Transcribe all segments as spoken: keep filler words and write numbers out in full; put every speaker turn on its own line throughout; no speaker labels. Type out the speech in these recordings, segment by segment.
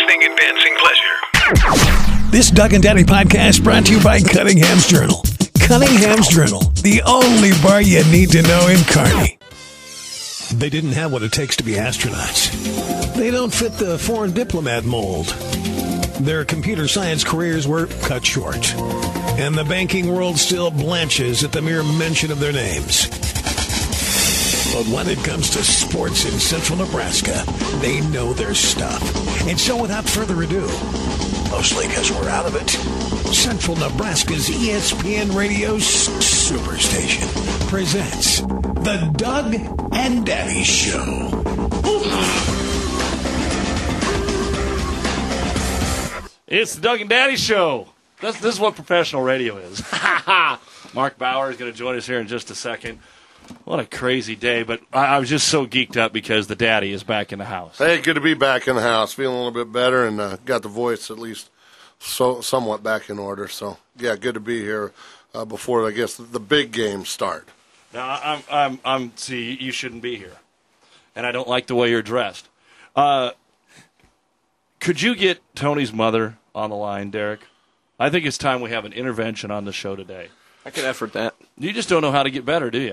entertaining and dancing pleasure.
This Doug and Daddy podcast brought to you by Cunningham's Journal. Cunningham's Journal, the only bar you need to know in Kearney. They didn't have what it takes to be astronauts. They don't fit the foreign diplomat mold. Their computer science careers were cut short. And the banking world still blanches at the mere mention of their names. But when it comes to sports in central Nebraska, they know their stuff. And so without further ado, mostly because we're out of it, Central Nebraska's E S P N Radio's Superstation presents The Doug and Daddy Show.
It's the Doug and Daddy Show. This, this is what professional radio is. Mark Bauer is going to join us here in just a second. What a crazy day, but I, I was just so geeked up because the daddy is back in the house.
Hey, good to be back in the house. Feeling a little bit better and uh, got the voice at least so somewhat back in order. So, yeah, good to be here uh, before, I guess, the big games start.
Now, I'm, I'm, I'm, see, you shouldn't be here, and I don't like the way you're dressed. Uh, could you get Tony's mother on the line, Derek? I think it's time we have an intervention on the show today.
I can effort that.
You just don't know how to get better, do you?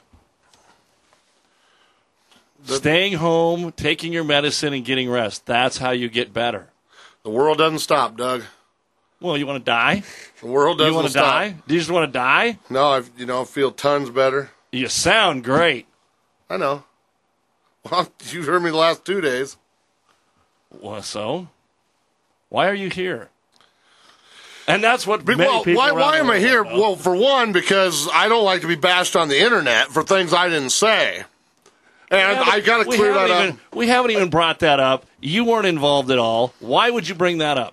The,
Staying home, taking your medicine, and getting rest. That's how you get better.
The world doesn't stop, Doug.
Well, you want to die?
The world doesn't
you want to
stop.
die? Do you just want to die?
No, I you know, feel tons better.
You sound great.
I know. Well, you've heard me the last two days.
Well, so? Why are you here? And that's what many
well,
people
why,
around
why
the
am I
world
here?
know.
Well, for one, because I don't like to be bashed on the internet for things I didn't say. And
Yeah,
I got to clear that
even,
up.
We haven't even brought that up. You weren't involved at all. Why would you bring that up?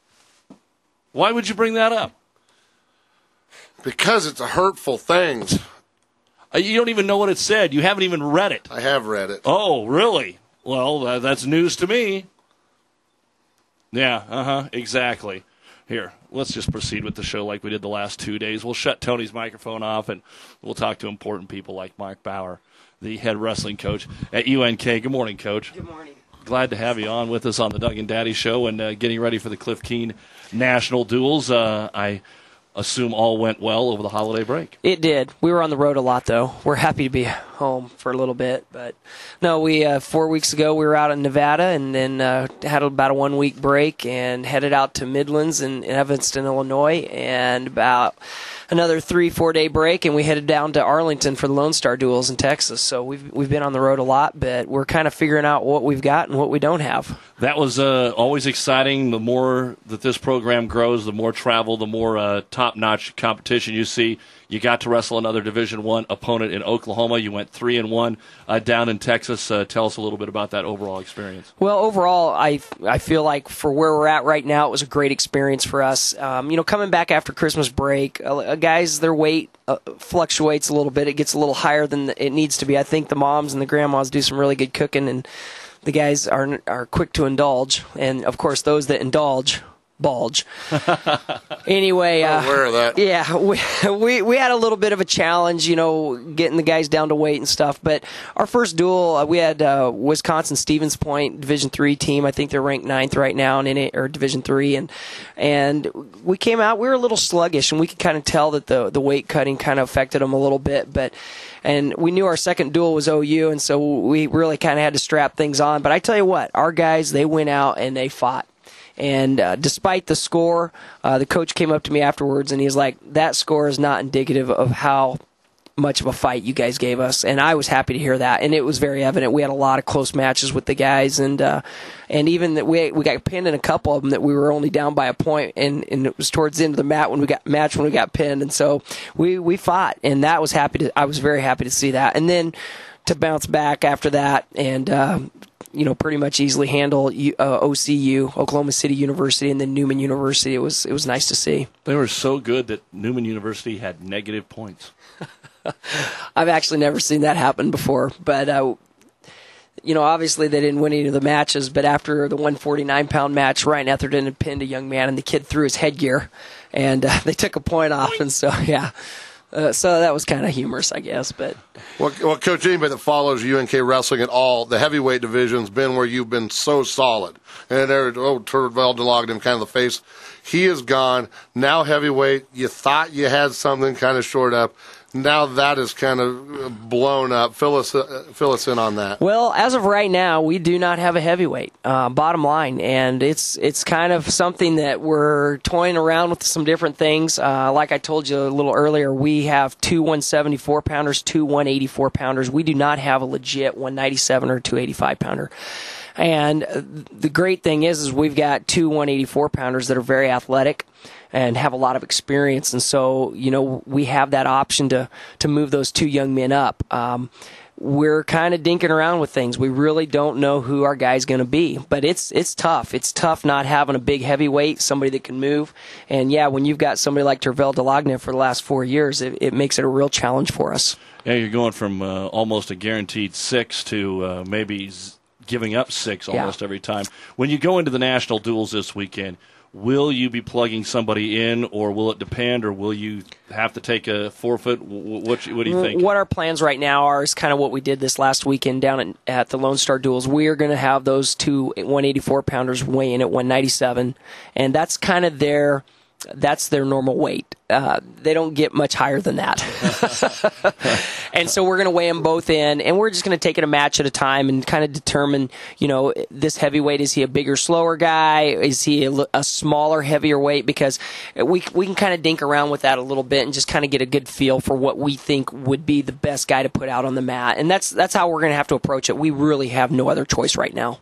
Why would you bring that up?
Because it's a hurtful thing.
Uh, you don't even know what it said. You haven't even read it.
I have read it.
Oh, really? Well, uh, that's news to me. Yeah, uh-huh, exactly. Here, let's just proceed with the show like we did the last two days. We'll shut Tony's microphone off, and we'll talk to important people like Mark Bauer, the head wrestling coach at U N K. Good morning, Coach.
Good morning.
Glad to have you on with us on the Doug and Daddy Show and uh, getting ready for the Cliff Keen National Duels. Uh, I assume all went well over the holiday break.
It did. We were on the road a lot, though. We're happy to be home for a little bit. But, no, we uh, four weeks ago we were out in Nevada and then uh, had about a one-week break and headed out to Midlands in, in Evanston, Illinois, and about another three, four-day break, and we headed down to Arlington for the Lone Star Duels in Texas. So we've we've been on the road a lot, but we're kind of figuring out what we've got and what we don't have.
That was uh, always exciting. The more that this program grows, the more travel, the more uh, top-notch competition you see. You got to wrestle another Division One opponent in Oklahoma. You went three and one uh, down in Texas. Uh, tell us a little bit about that overall experience.
Well, overall, I I feel like for where we're at right now, it was a great experience for us. Um, you know, coming back after Christmas break, uh, guys, their weight uh, fluctuates a little bit. It gets a little higher than it needs to be. I think the moms and the grandmas do some really good cooking, and the guys are are quick to indulge. And of course, those that indulge bulge. Anyway, uh,
I'm aware of that.
Yeah, we, we we had a little bit of a challenge, you know, getting the guys down to weight and stuff. But our first duel, uh, we had uh, Wisconsin Stevens Point Division Three team. I think they're ranked ninth right now in it, or Division Three, and and we came out. We were a little sluggish, and we could kind of tell that the the weight cutting kind of affected them a little bit. But and we knew our second duel was O U, and so we really kind of had to strap things on. But I tell you what, our guys, they went out and they fought. And uh, despite the score, uh, the coach came up to me afterwards and he was like, that score is not indicative of how much of a fight you guys gave us. And I was happy to hear that. And it was very evident. We had a lot of close matches with the guys. And uh, and even that we we got pinned in a couple of them that we were only down by a point. And, and it was towards the end of the mat when we got match when we got pinned. And so we, we fought. And that was happy to I was very happy to see that. And then to bounce back after that and uh, you know, pretty much easily handle uh, O C U, Oklahoma City University, and then Newman University. It was it was nice to see.
They were so good that Newman University had negative points.
I've actually never seen that happen before, but uh, you know, obviously they didn't win any of the matches. But after the one forty-nine pound match, Ryan Etherton had pinned a young man, and the kid threw his headgear, and uh, they took a point off. And so, yeah, Uh, so that was kind of humorous, I guess. But
well, well, Coach, anybody that follows U N K wrestling at all, the heavyweight division's been where you've been so solid. And there, oh, Tervel DeLogden, kind of the face. He is gone. Now heavyweight, you thought you had something kind of short up. Now that is kind of blown up. Fill us, uh, fill us in on that.
Well, as of right now, we do not have a heavyweight, uh, bottom line. And it's it's kind of something that we're toying around with some different things. Uh, like I told you a little earlier, we have two one seventy-four pounders, two one eighty-four pounders. We do not have a legit one ninety-seven or two eighty-five pounder. And the great thing is, is we've got two one eighty-four pounders that are very athletic and have a lot of experience. And so, you know, we have that option to, to move those two young men up. Um, we're kind of dinking around with things. We really don't know who our guy's going to be, but it's it's tough. It's tough not having a big heavyweight, somebody that can move. And yeah, when you've got somebody like Tervel DeLogden for the last four years, it, it makes it a real challenge for us.
Yeah, you're going from uh, almost a guaranteed six to uh, maybe z- giving up six almost
yeah.
every time. When you go into the national duels this weekend, will you be plugging somebody in, or will it depend, or will you have to take a forfeit? What, what do you think?
What our plans right now are is kind of what we did this last weekend down at, at the Lone Star Duels. We are going to have those two one eighty-four pounders weigh in at one ninety-seven, and that's kind of their that's their normal weight. Uh, they don't get much higher than that. And so we're going to weigh them both in, and we're just going to take it a match at a time and kind of determine, you know, this heavyweight, is he a bigger, slower guy? Is he a, a smaller, heavier weight? Because we we can kind of dink around with that a little bit and just kind of get a good feel for what we think would be the best guy to put out on the mat. And that's that's how we're going to have to approach it. We really have no other choice right now.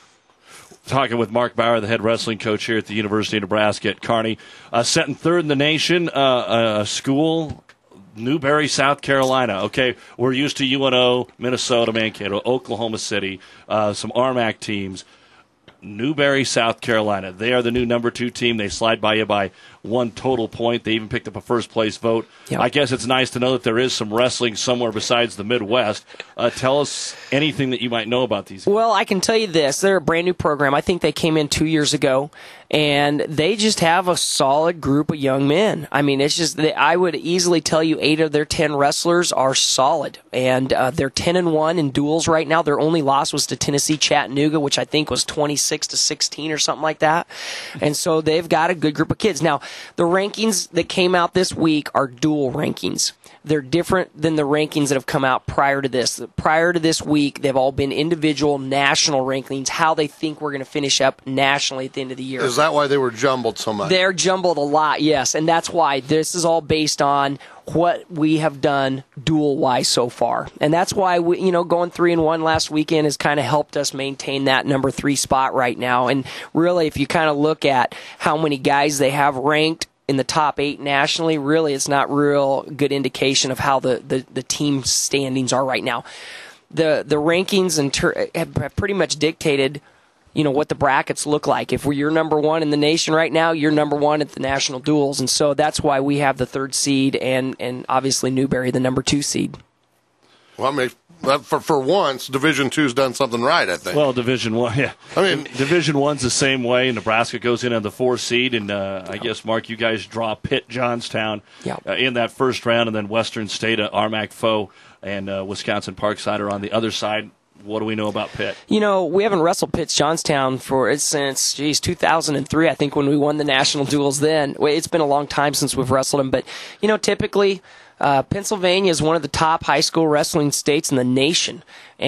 Talking with Mark Bauer, the head wrestling coach here at the University of Nebraska at Kearney. Uh, set in third in the nation, uh, a school, Newberry, South Carolina. Okay, we're used to U N O, Minnesota, Mankato, Oklahoma City, uh, some R M A C teams. Newberry, South Carolina. They are the new number two team. They slide by you by one total point. They even picked up a first-place vote. Yep. I guess it's nice to know that there is some wrestling somewhere besides the Midwest. Uh, tell us anything that you might know about these guys.
Well, I can tell you this. They're a brand-new program. I think they came in two years ago, and they just have a solid group of young men. I mean, it's just that I would easily tell you eight of their ten wrestlers are solid, and uh, they're ten and one in duels right now. Their only loss was to Tennessee Chattanooga, which I think was twenty-six to sixteen or something like that. And so they've got a good group of kids. Now, the rankings that came out this week are dual rankings. They're different than the rankings that have come out prior to this. Prior to this week, they've all been individual national rankings, how they think we're going to finish up nationally at the end of the year.
Is that why they were jumbled so much?
They're jumbled a lot, yes, and that's why this is all based on what we have done dual-wise so far. And that's why, we, you know, going three and one last weekend has kind of helped us maintain that number three spot right now. And really, if you kind of look at how many guys they have ranked in the top eight nationally, really it's not real good indication of how the, the, the team standings are right now. The the rankings and ter- have pretty much dictated, you know, what the brackets look like. If you're number one in the nation right now, you're number one at the national duels. And so that's why we have the third seed and, and obviously Newberry, the number two seed.
Well, I mean, for for once, Division Two's done something right, I think.
Well, Division One, yeah.
I mean,
Division One's the same way. Nebraska goes in on the four seed, and uh, I guess, Mark, you guys draw Pitt, Johnstown
yep.
uh, in that first round, and then Western State, uh, R M A C foe, and uh, Wisconsin Parkside are on the other side. What do we know about Pitt?
You know, we haven't wrestled Pitt Johnstown for it's since, geez, two thousand three, I think, when we won the national duels then. It's been a long time since we've wrestled them, but, you know, typically uh, Pennsylvania is one of the top high school wrestling states in the nation,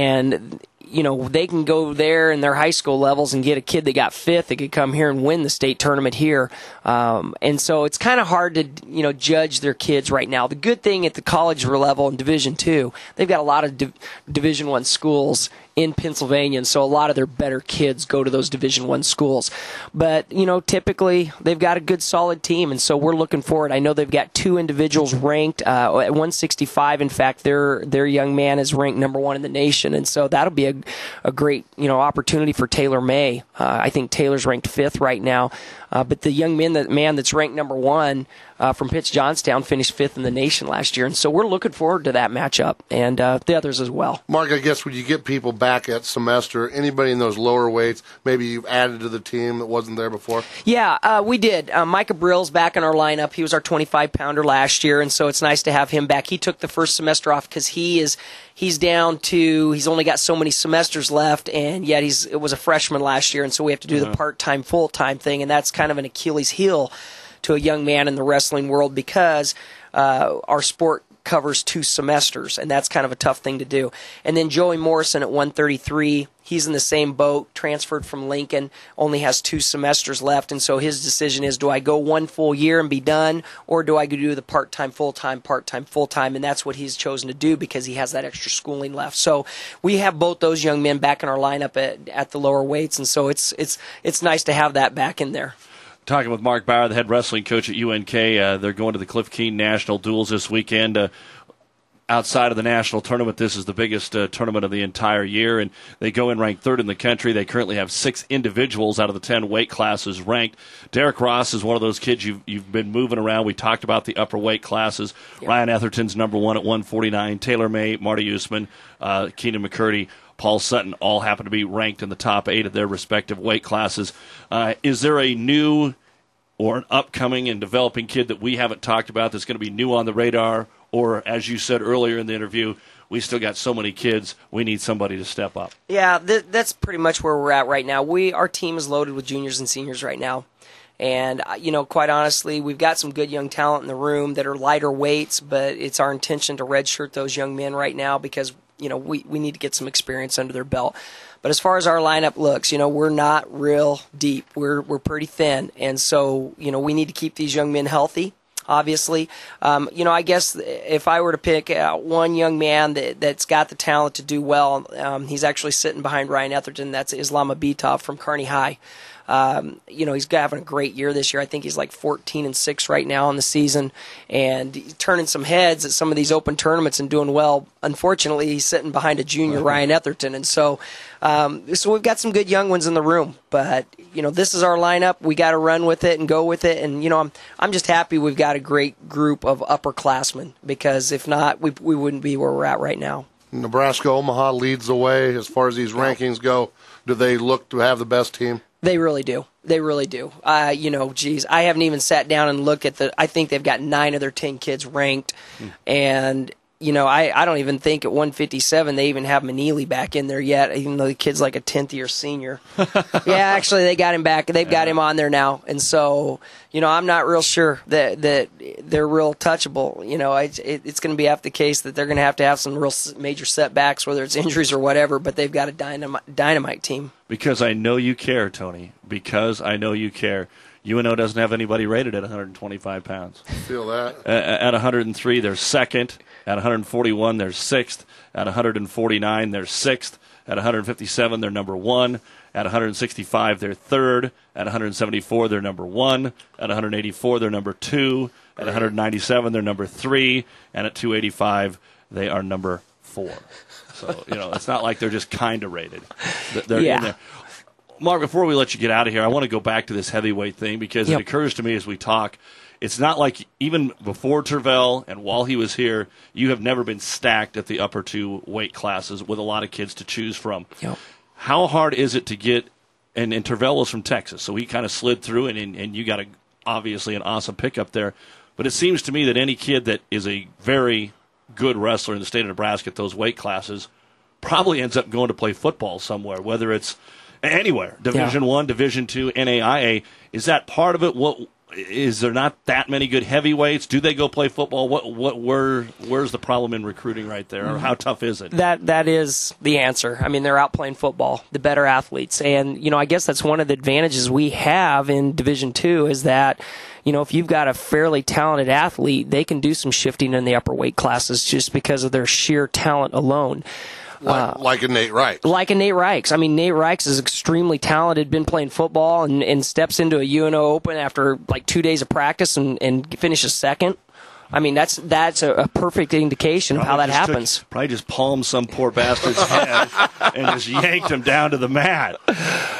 and you know, they can go there in their high school levels and get a kid that got fifth that could come here and win the state tournament here. Um, and so it's kind of hard to, you know, judge their kids right now. The good thing at the college level in Division Two, they've got a lot of Di- Division One schools in Pennsylvania, and so a lot of their better kids go to those Division One schools. But, you know, typically they've got a good, solid team, and so we're looking forward. I know they've got two individuals ranked uh, at one sixty-five. In fact, their their young man is ranked number one in the nation, and so that'll be a, a great, you know, opportunity for Taylor May. Uh, I think Taylor's ranked fifth right now, uh, but the young man that man that's ranked number one uh, from Pitt Johnstown finished fifth in the nation last year, and so we're looking forward to that matchup and uh, the others as well.
Mark, I guess when you get people back back at semester, anybody in those lower weights, maybe you've added to the team that wasn't there before?
Yeah, uh, we did. Uh, Micah Brill's back in our lineup. He was our twenty-five pounder last year, and so it's nice to have him back. He took the first semester off because he is he's down to he's only got so many semesters left, and yet he's it was a freshman last year, and so we have to do
Yeah.
the part-time, full-time thing, and that's kind of an Achilles heel to a young man in the wrestling world because uh, our sport covers two semesters, and that's kind of a tough thing to do. And then Joey Morrison at one thirty-three, he's in the same boat, transferred from Lincoln, only has two semesters left, and so his decision is, do I go one full year and be done, or do I go do the part-time, full-time, part-time, full-time, and that's what he's chosen to do because he has that extra schooling left. So we have both those young men back in our lineup at, at the lower weights, and so it's it's it's nice to have that back in there.
Talking with Mark Bauer, the head wrestling coach at U N K. Uh, they're going to the Cliff Keen National Duels this weekend. Uh, outside of the national tournament, this is the biggest uh, tournament of the entire year, and they go in ranked third in the country. They currently have six individuals out of the ten weight classes ranked. Derek Ross is one of those kids you've, you've been moving around. We talked about the upper weight classes. Yep. Ryan Etherton's number one at one forty-nine. Taylor May, Marty Usman, uh, Keenan McCurdy, Paul Sutton all happen to be ranked in the top eight of their respective weight classes. Uh, is there a new or an upcoming and developing kid that we haven't talked about that's going to be new on the radar? Or, as you said earlier in the interview, we still got so many kids, we need somebody to step up?
Yeah, th- that's pretty much where we're at right now. We Our team is loaded with juniors and seniors right now. And, uh, you know, quite honestly, we've got some good young talent in the room that are lighter weights, but it's our intention to redshirt those young men right now because, you know, we, we need to get some experience under their belt. But as far as our lineup looks, you know, we're not real deep. We're we're pretty thin. And so, you know, we need to keep these young men healthy, obviously. Um, you know, I guess if I were to pick out one young man that, that's got the talent to do well, um, he's actually sitting behind Ryan Etherton. That's Islam Abitov from Kearney High. Um, you know, he's having a great year this year. I think he's like fourteen and six right now in the season, and he's turning some heads at some of these open tournaments and doing well. Unfortunately, he's sitting behind a junior, Ryan Etherton, and so um, so we've got some good young ones in the room. But you know, this is our lineup. We got to run with it and go with it. And you know, I'm I'm just happy we've got a great group of upperclassmen because if not, we we wouldn't be where we're at right now.
Nebraska Omaha leads the way as far as these rankings go. Do they look to have the best team?
They really do. They really do. Uh, you know, geez, I haven't even sat down and looked at the. I think they've got nine of their ten kids ranked, mm. and you know, I, I don't even think at one fifty-seven they even have Manili back in there yet, even though the kid's like a tenth year senior. Yeah, actually, they got him back. They've yeah. got him on there now, and so you know, I'm not real sure that that they're real touchable. You know, it, it, it's going to be half the case that they're going to have to have some real major setbacks, whether it's injuries or whatever. But they've got a dynamite dynamite team. Because I know you care, Tony. Because I know you care. U N O doesn't have anybody rated at one hundred twenty-five pounds. Feel that. Uh, at one hundred three, they're second. At one hundred forty-one, they're sixth. At one hundred forty-nine, they're sixth. At one hundred fifty-seven, they're number one. At one hundred sixty-five, they're third. At one hundred seventy-four, they're number one. At one hundred eighty-four, they're number two. At one hundred ninety-seven, they're number three. And at two eighty-five, they are number four. So, you know, it's not like they're just kind of rated. They're yeah. in there. Mark, before we let you get out of here, I want to go back to this heavyweight thing because yep. it occurs to me as we talk, it's not like even before Tervel and while he was here, you have never been stacked at the upper two weight classes with a lot of kids to choose from. Yep. How hard is it to get, and, and Tervel was from Texas, so he kind of slid through, and, and, and you got a, obviously an awesome pickup there. But it seems to me that any kid that is a very good wrestler in the state of Nebraska at those weight classes probably ends up going to play football somewhere, whether it's anywhere, Division yeah. One, Division Two, N A I A. Is that part of it? What is there not that many good heavyweights? Do they go play football? What what where where's the problem in recruiting right there? Or how tough is it? That that is the answer. I mean, they're out playing football, the better athletes, and you know, I guess that's one of the advantages we have in Division Two is that, you know, if you've got a fairly talented athlete, they can do some shifting in the upper weight classes just because of their sheer talent alone. Like, uh, like a Nate Reichs. Like a Nate Reichs. I mean, Nate Reichs is extremely talented, been playing football, and, and steps into a U N O Open after like two days of practice and, and finishes second. I mean, that's that's a, a perfect indication probably of how that happens. Took, probably just palmed some poor bastard's head and just yanked him down to the mat.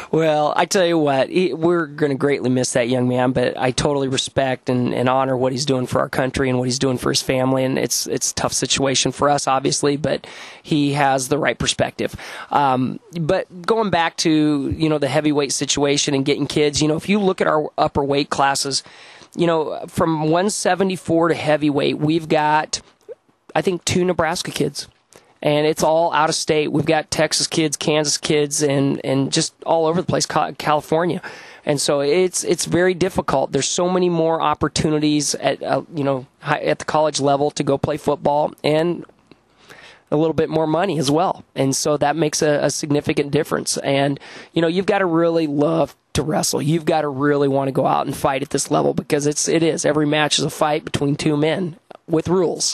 Well, I tell you what, he, we're going to greatly miss that young man, but I totally respect and, and honor what he's doing for our country and what he's doing for his family. And it's it's a tough situation for us, obviously, but he has the right perspective. Um, but going back to, you know, the heavyweight situation and getting kids, you know, if you look at our upper weight classes, you know, from one seventy-four to heavyweight, we've got, I think, two Nebraska kids. And it's all out of state. We've got Texas kids, Kansas kids, and, and just all over the place, California. And so it's it's very difficult. There's so many more opportunities at uh, you know at the college level to go play football, and a little bit more money as well. And so that makes a, a significant difference. And you know you've got to really love to wrestle. You've got to really want to go out and fight at this level, because it's it is every match is a fight between two men with rules.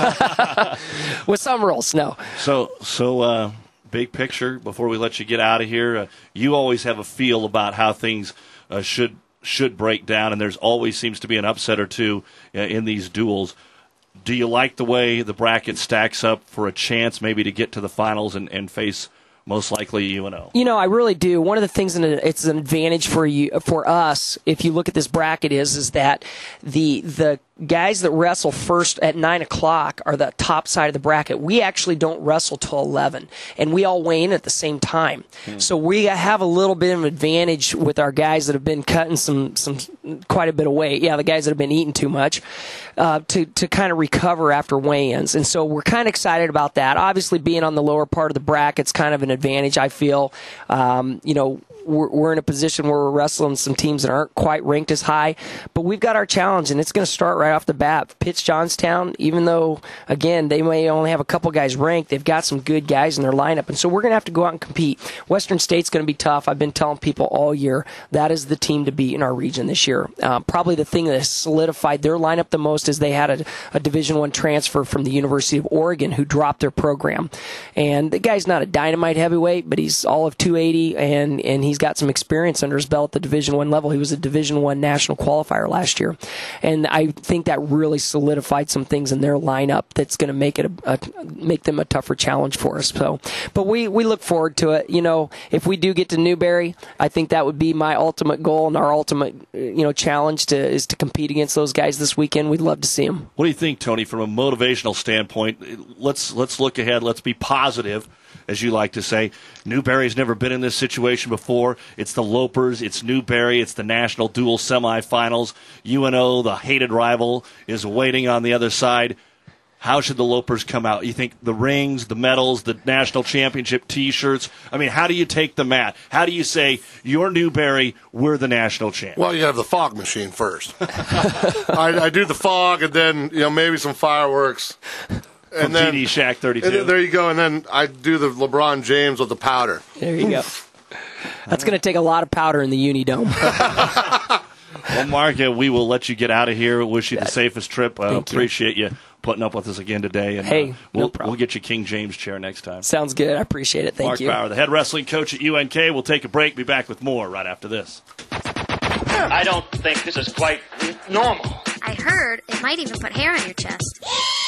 With some rules, no.
So, so uh, big picture, before we let you get out of here, uh, you always have a feel about how things uh, should should break down, and there's always seems to be an upset or two uh, in these duels. Do you like the way the bracket stacks up for a chance maybe to get to the finals and, and face most likely U N O?
You know, I really do. One of the things, and it's an advantage for you, for us, if you look at this bracket, is is that the the guys that wrestle first at nine o'clock are the top side of the bracket. We actually don't wrestle till eleven, and we all weigh in at the same time. Hmm. So we have a little bit of an advantage with our guys that have been cutting some some quite a bit of weight. Yeah, the guys that have been eating too much. Uh, to, to kind of recover after weigh-ins. And so we're kind of excited about that. Obviously, being on the lower part of the bracket's kind of an advantage, I feel. Um, you know, we're, we're in a position where we're wrestling some teams that aren't quite ranked as high, but we've got our challenge, and it's going to start right off the bat. Pitts Johnstown, even though, again, they may only have a couple guys ranked, they've got some good guys in their lineup, and so we're going to have to go out and compete. Western State's going to be tough. I've been telling people all year that is the team to beat in our region this year. Uh, probably the thing that has solidified their lineup the most is they had a, a Division One transfer from the University of Oregon who dropped their program. And the guy's not a dynamite heavyweight, but he's all of two eighty, and, and he's got some experience under his belt at the Division One level. He was a Division One national qualifier last year. And I think that really solidified some things in their lineup that's going to make it a, a, make them a tougher challenge for us. So, but we, we look forward to it. You know, if we do get to Newberry, I think that would be my ultimate goal and our ultimate, you know, challenge to is to compete against those guys this weekend. We'd love to see them.
What do you think, Tony, from a motivational standpoint? Let's let's look ahead. Let's be positive, as you like to say. Newberry's never been in this situation before. It's the Lopers. It's Newberry. It's the national dual semifinals. U N O, the hated rival, is waiting on the other side. How should the Lopers come out? You think the rings, the medals, the national championship T-shirts? I mean, how do you take the mat? How do you say, you're Newberry, we're the national champ?
Well, you have the fog machine first. I, I do the fog, and then you know maybe some fireworks. And
From
then,
T D Shack thirty-two.
And then, there you go, and then I do the LeBron James with the powder.
There you go. That's going to take a lot of powder in the Unidome.
Well, Mark, we will let you get out of here. Wish you the safest trip. Uh,
Thank you.
appreciate you putting up with us again today. And,
hey,
uh, we'll,
no problem.
We'll get you King James chair next time.
Sounds good. I appreciate it. Thank
Mark
you.
Bauer, the head wrestling coach at U N K. We'll take a break. Be back with more right after this.
I don't think this is quite normal.
I heard it might even put hair on your chest.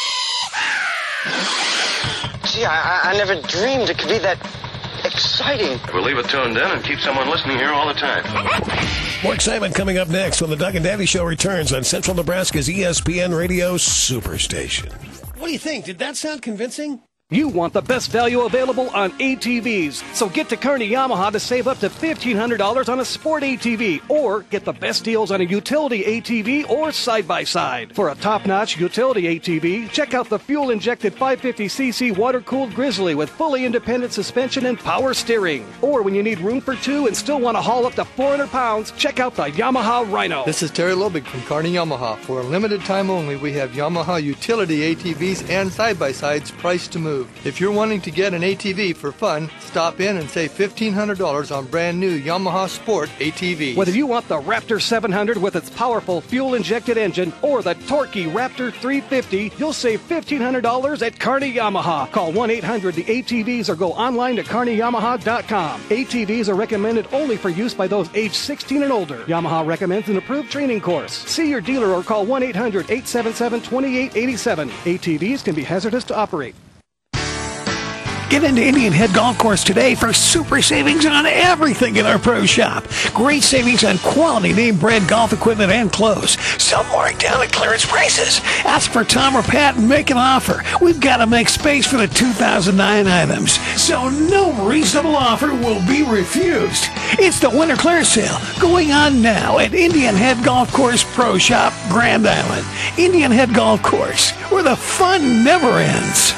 Gee, I, I never dreamed it could be that exciting.
We'll leave it tuned in and keep someone listening here all the time.
More excitement coming up next when the Doug and Davey Show returns on Central Nebraska's E S P N Radio Superstation. What do you think? Did that sound convincing?
You want the best value available on A T Vs. So get to Kearney Yamaha to save up to fifteen hundred dollars on a sport A T V, or get the best deals on a utility A T V or side-by-side. For a top-notch utility A T V, check out the fuel-injected five fifty c c water-cooled Grizzly with fully independent suspension and power steering. Or when you need room for two and still want to haul up to four hundred pounds, check out the Yamaha Rhino.
This is Terry Lobig from Kearney Yamaha. For a limited time only, we have Yamaha utility A T Vs and side-by-sides priced to move. If you're wanting to get an A T V for fun, stop in and save fifteen hundred dollars on brand new Yamaha Sport A T Vs.
Whether you want the Raptor seven hundred with its powerful fuel-injected engine or the torquey Raptor three fifty, you'll save fifteen hundred dollars at Kearney Yamaha. Call one eight hundred the A T Vs or go online to kearney yamaha dot com. A T Vs are recommended only for use by those age sixteen and older. Yamaha recommends an approved training course. See your dealer or call one eight hundred eight seven seven two eight eight seven. A T Vs can be hazardous to operate.
Get into Indian Head Golf Course today for super savings on everything in our pro shop. Great savings on quality name brand golf equipment and clothes. Some marked down at clearance prices. Ask for Tom or Pat and make an offer. We've got to make space for the two thousand nine items, so no reasonable offer will be refused. It's the winter clearance sale going on now at Indian Head Golf Course Pro Shop, Grand Island. Indian Head Golf Course, where the fun never ends.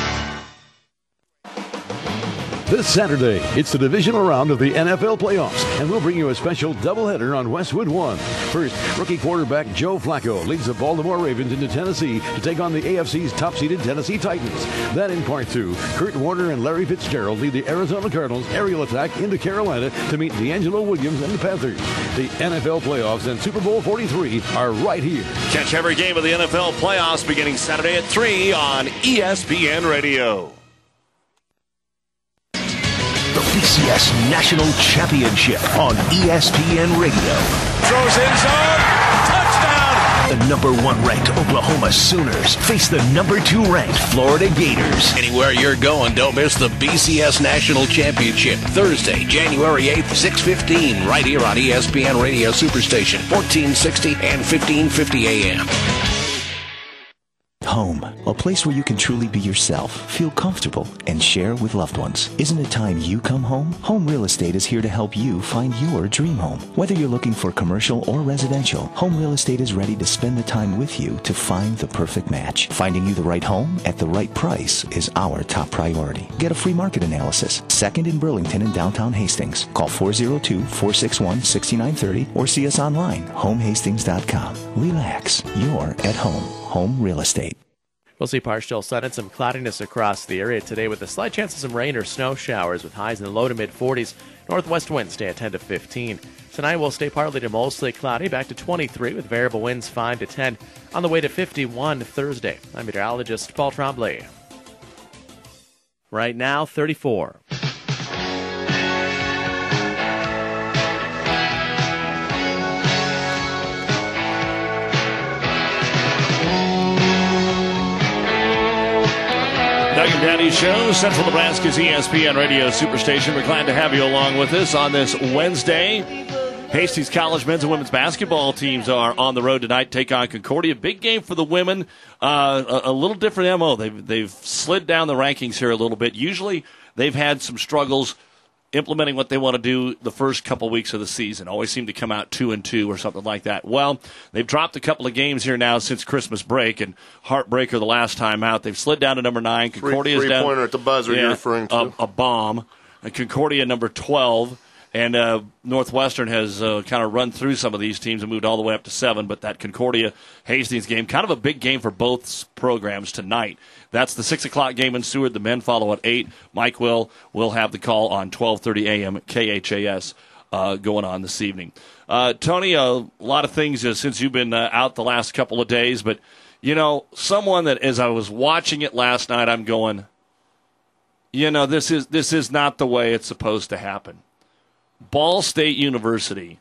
This Saturday, it's the divisional round of the N F L playoffs, and we'll bring you a special doubleheader on Westwood One. First, rookie quarterback Joe Flacco leads the Baltimore Ravens into Tennessee to take on the A F C's top-seeded Tennessee Titans. Then in part two, Kurt Warner and Larry Fitzgerald lead the Arizona Cardinals' aerial attack into Carolina to meet D'Angelo Williams and the Panthers. The N F L playoffs and Super Bowl forty-three are right here.
Catch every game of the N F L playoffs beginning Saturday at three on E S P N Radio.
The B C S National Championship on E S P N Radio.
Throws in zone. Touchdown.
The number one ranked Oklahoma Sooners face the number two ranked Florida Gators.
Anywhere you're going, don't miss the B C S National Championship. Thursday, January eighth, six fifteen, right here on E S P N Radio Superstation, fourteen sixty and fifteen fifty A M.
Home, a place where you can truly be yourself, feel comfortable, and share with loved ones. Isn't it time you come home? Home Real Estate is here to help you find your dream home. Whether you're looking for commercial or residential, Home Real Estate is ready to spend the time with you to find the perfect match. Finding you the right home at the right price is our top priority. Get a free market analysis. Second in Burlington and downtown Hastings. Call four oh two, four six one, six nine three zero or see us online, home hastings dot com. Relax. You're at home. Home Real Estate.
We'll see partial sun and some cloudiness across the area today with a slight chance of some rain or snow showers with highs in the low to mid forties. Northwest winds stay at ten to fifteen. Tonight will stay partly to mostly cloudy, back to twenty-three with variable winds five to ten. On the way to fifty-one Thursday. I'm meteorologist Paul Trombley. Right now, thirty-four.
Doug and Daddy Show, Central Nebraska's E S P N Radio Superstation. We're glad to have you along with us on this Wednesday. Hastings College men's and women's basketball teams are on the road tonight to take on Concordia. Big game for the women. Uh, a, a little different M O. They've, they've slid down the rankings here a little bit. Usually they've had some struggles implementing what they want to do the first couple weeks of the season. Always seem to come out two and two or something like that. Well, they've dropped a couple of games here now since Christmas break, and heartbreaker the last time out. They've slid down to number nine. Concordia's
Three,
down.
Three-pointer at the buzzer
yeah,
you're referring to.
A, a bomb. And Concordia number twelve. And uh, Northwestern has uh, kind of run through some of these teams and moved all the way up to seven. But that Concordia-Hastings game, kind of a big game for both programs tonight. That's the six o'clock game in Seward. The men follow at eight. Mike will will have the call on twelve thirty a.m. K H A S uh, going on this evening. Uh, Tony, a lot of things uh, since you've been uh, out the last couple of days. But, you know, someone that as I was watching it last night, I'm going, you know, this is this is not the way it's supposed to happen. Ball State University,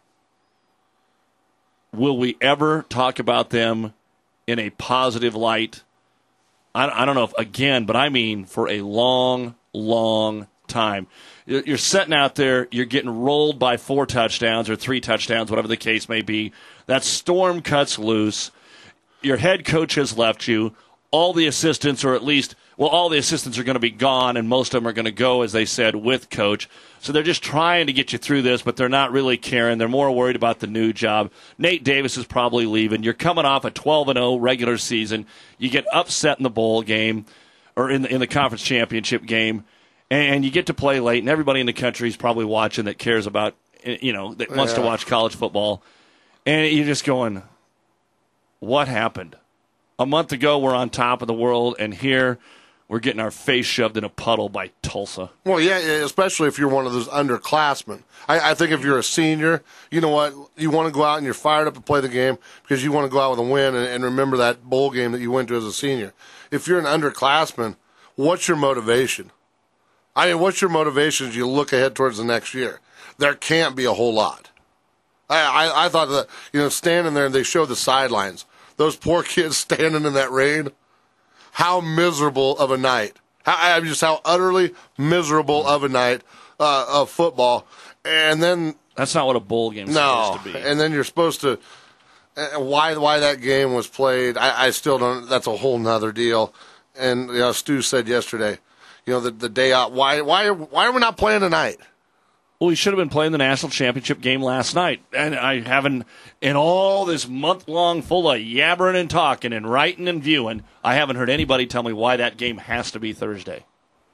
will we ever talk about them in a positive light? I, I don't know if again, but I mean for a long, long time. You're, you're sitting out there, you're getting rolled by four touchdowns or three touchdowns, whatever the case may be. That storm cuts loose. Your head coach has left you. All the assistants, or at least, well, all the assistants are going to be gone, and most of them are going to go, as they said, with coach. So they're just trying to get you through this, but they're not really caring. They're more worried about the new job. Nate Davis is probably leaving. You're coming off a twelve and oh regular season. You get upset in the bowl game, or in the, in the conference championship game, and you get to play late, and everybody in the country is probably watching that cares about, you know, that wants yeah. to watch college football. And you're just going, what happened? A month ago, we're on top of the world, and here we're getting our face shoved in a puddle by Tulsa.
Well, yeah, especially if you're one of those underclassmen. I, I think if you're a senior, you know what, you want to go out and you're fired up to play the game because you want to go out with a win and, and remember that bowl game that you went to as a senior. If you're an underclassman, what's your motivation? I mean, what's your motivation as you look ahead towards the next year? There can't be a whole lot. I, I, I thought that, you know, standing there and they show the sidelines. Those poor kids standing in that rain. How miserable of a night How, just how utterly miserable of a night uh, of football. And then
that's not what a bowl game's
no,
supposed to be.
And then you're supposed to uh, why why that game was played. I, I still don't. That's a whole nother deal. And you know, Stu said yesterday, you know, the the day out. Why why why are we not playing tonight?
Well, we should have been playing the national championship game last night. And I haven't, in all this month long full of yabbering and talking and writing and viewing, I haven't heard anybody tell me why that game has to be Thursday.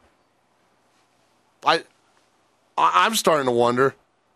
I, I'm starting to wonder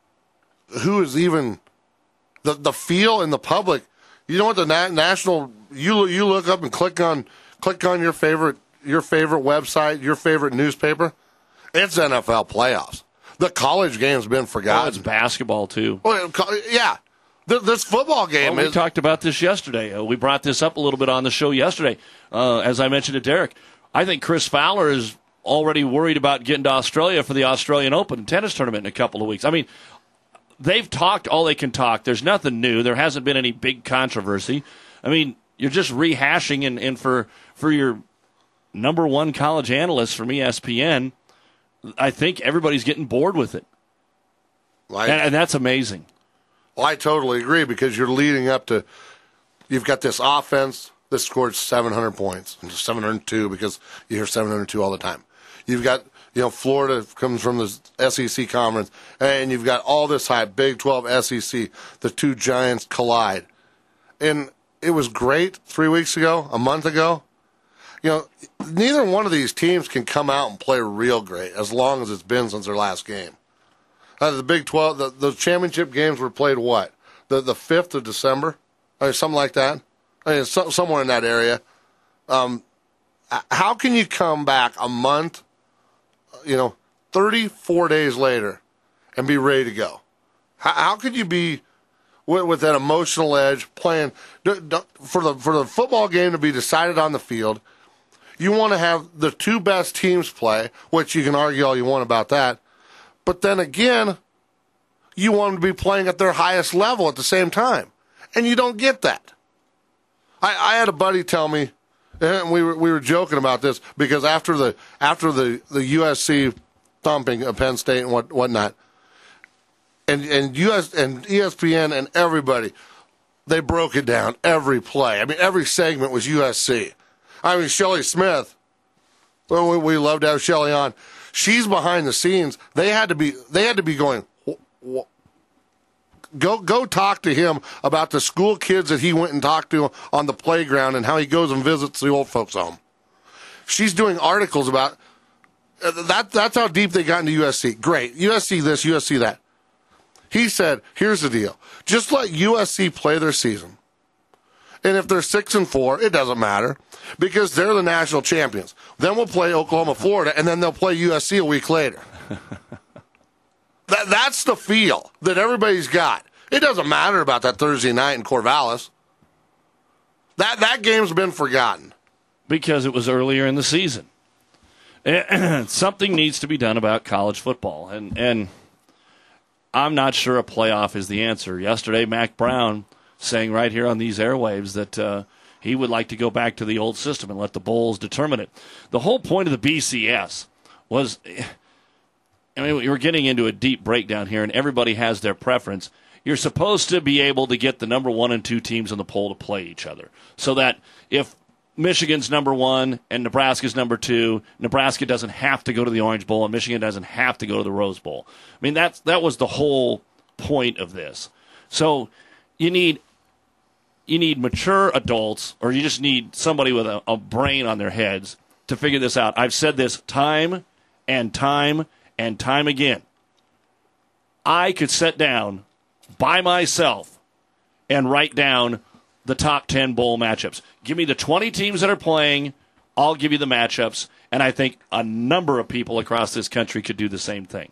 who is even the the feel in the public. You know what the na- national you you look up and click on click on your favorite your favorite website, your favorite newspaper. It's N F L playoffs. The college game's been forgotten.
Oh, it's basketball, too.
Well, yeah. This football game
well,
is...
We talked about this yesterday. Uh, we brought this up a little bit on the show yesterday. Uh, as I mentioned to Derek, I think Chris Fowler is already worried about getting to Australia for the Australian Open tennis tournament in a couple of weeks. I mean, they've talked all they can talk. There's nothing new. There hasn't been any big controversy. I mean, you're just rehashing, and, and for, for your number one college analyst from E S P N... I think everybody's getting bored with it.
Like,
and, and that's amazing.
Well, I totally agree because you're leading up to, you've got this offense that scored seven hundred points, and seven hundred two because you hear seven hundred two all the time. You've got, you know, Florida comes from the S E C conference, and you've got all this hype, Big twelve, S E C, the two giants collide. And it was great three weeks ago, a month ago. You know, neither one of these teams can come out and play real great as long as it's been since their last game. Uh, the Big twelve, the, the championship games were played what? The the fifth of December? I mean, something like that? I mean, so, somewhere in that area. Um, how can you come back a month, you know, thirty-four days later and be ready to go? How, how could you be with, with that emotional edge playing do, do, for the for the football game to be decided on the field? You want to have the two best teams play, which you can argue all you want about that. But then again, you want them to be playing at their highest level at the same time. And you don't get that. I, I had a buddy tell me, and we were we were joking about this, because after the after the, the U S C thumping of Penn State and what whatnot, and and U S and E S P N and everybody, they broke it down every play. I mean, every segment was U S C. I mean, Shelley Smith, well, we, we love to have Shelley on. She's behind the scenes. They had to be. They had to be going. Go, go talk to him about the school kids that he went and talked to on the playground and how he goes and visits the old folks' home. She's doing articles about uh, that. That's how deep they got into U S C. Great, U S C this, U S C that. He said, "Here's the deal: just let U S C play their season." And if they're six and four, it doesn't matter because they're the national champions. Then we'll play Oklahoma, Florida, and then they'll play U S C a week later. that that's the feel that everybody's got. It doesn't matter about that Thursday night in Corvallis. That that game's been forgotten
because it was earlier in the season. Something needs to be done about college football, and and I'm not sure a playoff is the answer. Yesterday, Mac Brown saying right here on these airwaves that uh, he would like to go back to the old system and let the bowls determine it. The whole point of the B C S was, I mean, we were getting into a deep breakdown here, and everybody has their preference. You're supposed to be able to get the number one and two teams on the poll to play each other, so that if Michigan's number one and Nebraska's number two, Nebraska doesn't have to go to the Orange Bowl, and Michigan doesn't have to go to the Rose Bowl. I mean, that's, that was the whole point of this. So you need you need mature adults, or you just need somebody with a, a brain on their heads to figure this out. I've said this time and time and time again. I could sit down by myself and write down the top ten bowl matchups. Give me the twenty teams that are playing. I'll give you the matchups. And I think a number of people across this country could do the same thing.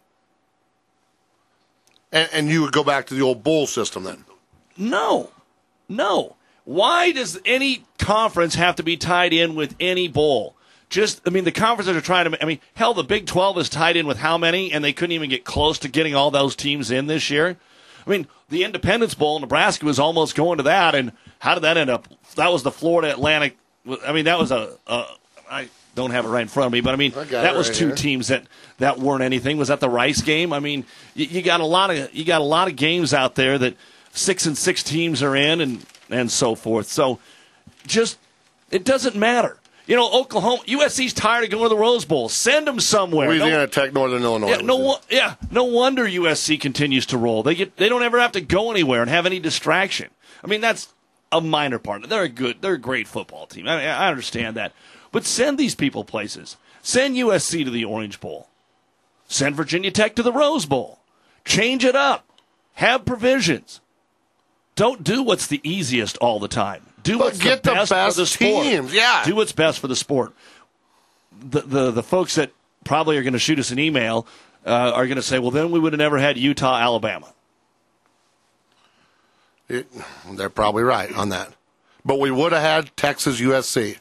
And, and you would go back to the old bowl system then?
No. No. Why does any conference have to be tied in with any bowl? Just, I mean, the conferences are trying to, I mean, hell, the Big twelve is tied in with how many, and they couldn't even get close to getting all those teams in this year? I mean, the Independence Bowl, Nebraska was almost going to that, and how did that end up? That was the Florida Atlantic. I mean, that was a, a I, don't have it right in front of me, but I mean
I got
that
it
was
right
two
here.
teams that, that weren't anything. Was that the Rice game? I mean, you, you got a lot of you got a lot of games out there that six and six teams are in, and and so forth. So just it doesn't matter. You know, Oklahoma, U S C's tired of going to the Rose Bowl. Send them somewhere.
Louisiana
No-
Tech, Northern Illinois.
Yeah, no, wo- yeah, no wonder U S C continues to roll. They get, they don't ever have to go anywhere and have any distraction. I mean, that's a minor part. They're a good, they're a great football team. I, mean, I understand that, but send these people places. Send U S C to the Orange Bowl. Send Virginia Tech to the Rose Bowl. Change it up. Have provisions. Don't do what's the easiest all the time. Do
But
what's
get
the
the
best,
best
for the sport.
teams, yeah.
Do what's best for the sport. The the the folks that probably are going to shoot us an email uh, are going to say, well, then we would have never had Utah, Alabama.
It, they're probably right on that. But we would have had Texas U S C.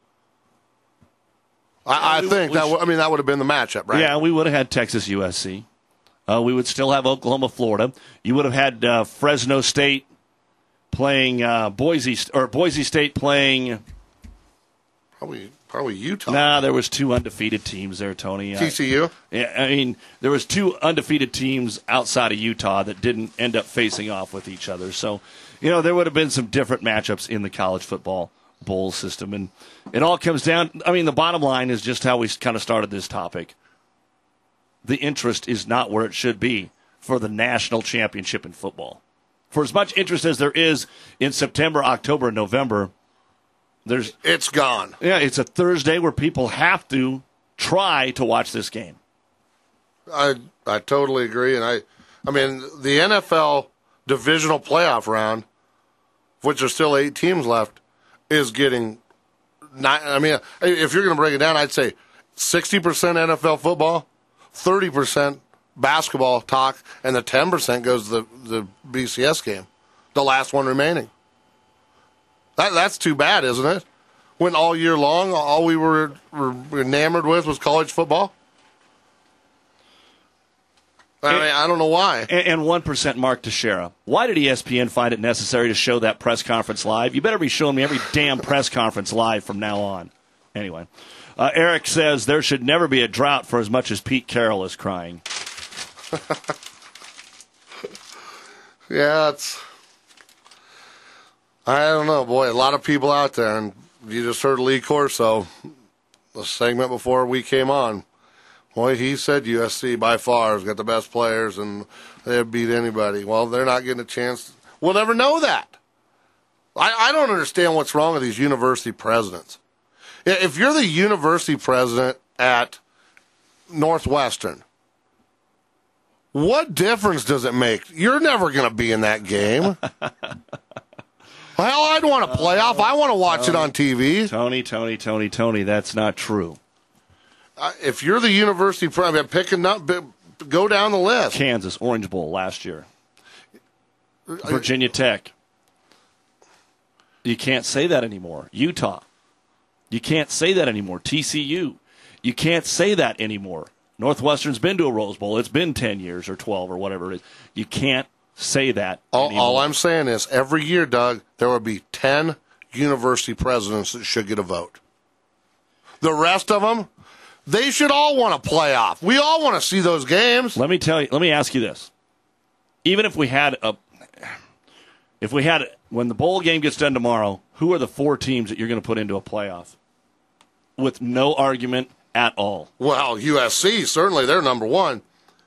I, I
we-
think
we
that.
sh-
w- I mean, that would have been the matchup, right?
Yeah, we would have had Texas, U S C. Uh, we would still have Oklahoma, Florida. You would have had uh, Fresno State playing uh, Boise, or Boise State playing.
Probably, probably Utah.
Nah, there was two undefeated teams there, Tony.
T C U.
Yeah, I mean, there was two undefeated teams outside of Utah that didn't end up facing off with each other. So, you know, there would have been some different matchups in the college football bowl system, and it all comes down. I mean, the bottom line is just how we kind of started this topic. The interest is not where it should be for the national championship in football. For as much interest as there is in September, October, and November, there's
it's gone.
Yeah, it's a Thursday where people have to try to watch this game.
I I totally agree, and I, I mean, the N F L divisional playoff round, which there's still eight teams left, is getting. Not, I mean, if you're going to break it down, I'd say sixty percent N F L football, thirty percent basketball talk, and the ten percent goes to the the B C S game, the last one remaining. That that's too bad, isn't it? When all year long, all we were, were enamored with was college football. I mean, I don't know why.
And, and one percent Mark Teixeira. Why did E S P N find it necessary to show that press conference live? You better be showing me every damn press conference live from now on. Anyway, uh, Eric says there should never be a drought for as much as Pete Carroll is crying.
Yeah, it's. I don't know, boy. A lot of people out there, and you just heard Lee Corso, the segment before we came on. Boy, he said U S C by far has got the best players, and they'd beat anybody. Well, they're not getting a chance. We'll never know that. I, I don't understand what's wrong with these university presidents. If you're the university president at Northwestern, what difference does it make? You're never going to be in that game. Hell, I'd want a playoff. I want to watch it on T V.
Tony, Tony, Tony, Tony, that's not true.
Uh, if you're the university president, picking up, go down the list.
Kansas, Orange Bowl last year. Virginia Tech. You can't say that anymore. Utah. You can't say that anymore. T C U. You can't say that anymore. Northwestern's been to a Rose Bowl. It's been ten years or twelve or whatever it is. You can't say that
All,
anymore.
all I'm saying is every year, Doug, there will be ten university presidents that should get a vote. The rest of them, they should all want a playoff. We all want to see those games.
Let me tell you. Let me ask you this: even if we had a, if we had when the bowl game gets done tomorrow, who are the four teams that you're going to put into a playoff? With no argument at all.
Well, U S C certainly they're number one.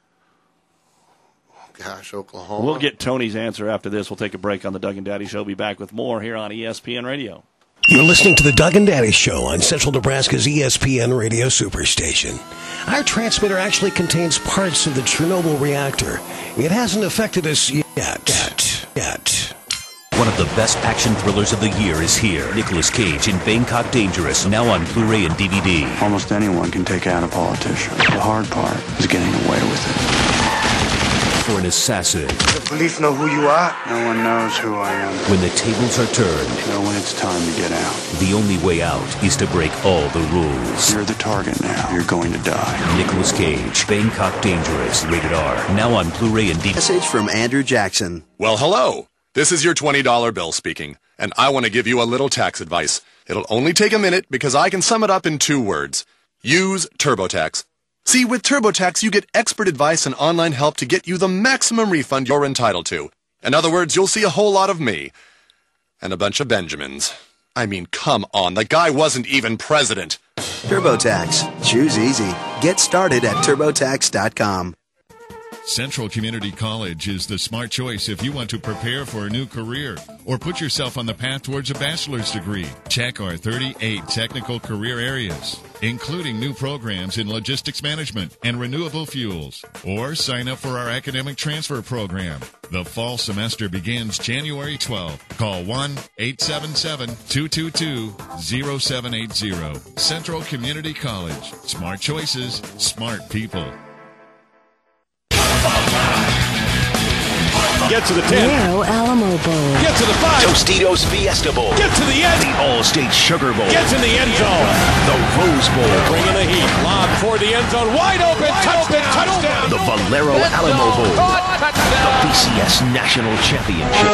Gosh, Oklahoma.
We'll get Tony's answer after this. We'll take a break on the Doug and Daddy Show. Be back with more here on E S P N Radio.
You're listening to the Doug and Daddy Show on Central Nebraska's E S P N Radio Superstation. Our transmitter actually contains parts of the Chernobyl reactor. It hasn't affected us yet. Yet. Yet.
One of the best action thrillers of the year is here. Nicolas Cage in Bangkok Dangerous, now on Blu-ray and D V D.
Almost anyone can take out a politician. The hard part is getting away with it.
For an assassin.
The police know who you are. No one knows who I am.
When the tables are turned.
Know when it's time to get out.
The only way out is to break all the rules.
You're the target now. You're going to die.
Nicolas Cage, Bangkok Dangerous, rated R, now on Blu-ray and D V D.
Message from Andrew Jackson.
Well, hello. This is your twenty dollar bill speaking, and I want to give you a little tax advice.
It'll only take a minute because I can sum it up in two words. Use TurboTax. See, with TurboTax, you get expert advice and online help to get you the maximum refund you're entitled to. In other words, you'll see a whole lot of me. And a bunch of Benjamins. I mean, come on, the guy wasn't even president.
TurboTax. Choose easy. Get started at TurboTax dot com.
Central Community College is the smart choice if you want to prepare for a new career or put yourself on the path towards a bachelor's degree. Check our thirty-eight technical career areas, including new programs in logistics management and renewable fuels. Or sign up for our academic transfer program. The fall semester begins January twelfth. Call one eight seven seven, two two two, zero seven eight zero. Central Community College. Smart choices, smart people.
Get to the ten.
Narrow Alamo Bowl.
Get to the five.
Tostitos Fiesta Bowl.
Get to the end.
The All-State Sugar Bowl.
Gets in the end zone.
The Rose Bowl.
Bringing the heat. Lob toward the end zone. Wide open. Wide touchdown. Open. Touchdown.
The Valero Alamo Bowl. The B C S National Championship.